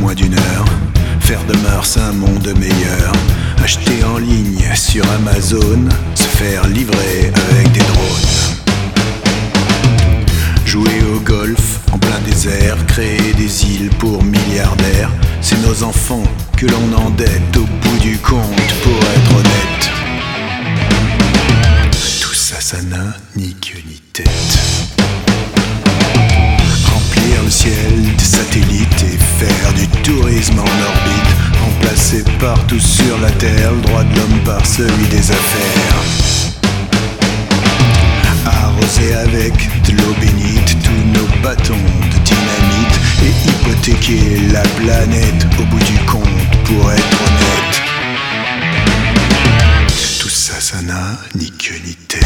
moins d'une heure. Faire de Mars un monde meilleur. Acheter en ligne sur Amazon. Se faire livrer avec des drones. Jouer au golf en plein désert. Créer des îles pour milliardaires. C'est nos enfants que l'on endette au bout du compte, pour être honnête. Tout ça, ça n'a ni queue ni tête. Remplir le ciel de satellites et faire du tourisme en orbite. Remplacer partout sur la terre le droit de l'homme par celui des affaires. Arroser avec de l'eau bénite tous nos bâtons de dynamite et hypothéquer la planète au bout du compte, pour être honnête. Tout ça, ça n'a ni queue ni tête.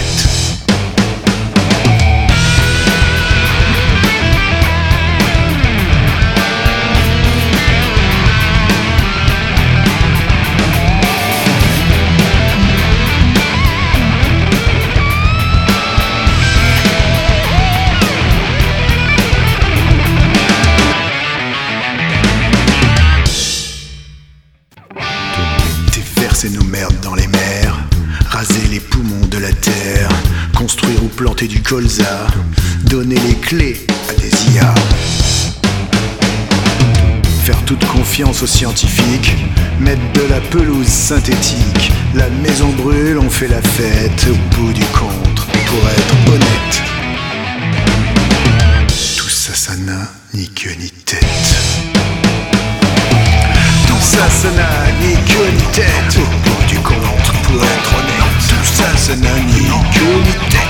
Déverser nos merdes dans les mers, raser les poumons de la terre, construire ou planter du colza, donner les clés à des IA. Faire toute confiance aux scientifiques, mettre de la pelouse synthétique. La maison brûle, on fait la fête au bout du compte, pour être honnête. Tout ça, ça n'a ni queue ni tête. Tout ça, ça n'a ni queue ni tête. Au bout du compte, pour être honnête. Tout ça, ça n'a ni queue ni tête.